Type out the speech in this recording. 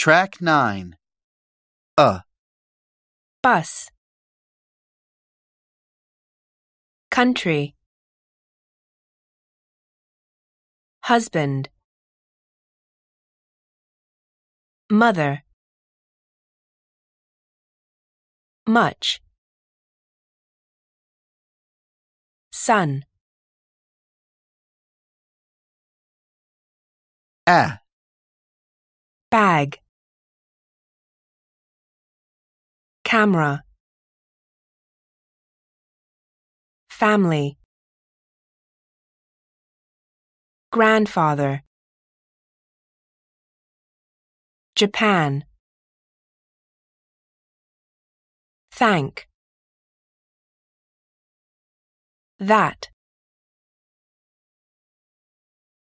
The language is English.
Track 9. Bus. Country. Husband. Mother. Much. Son. Bag. Camera. Family. Grandfather. Japan. Thank. That.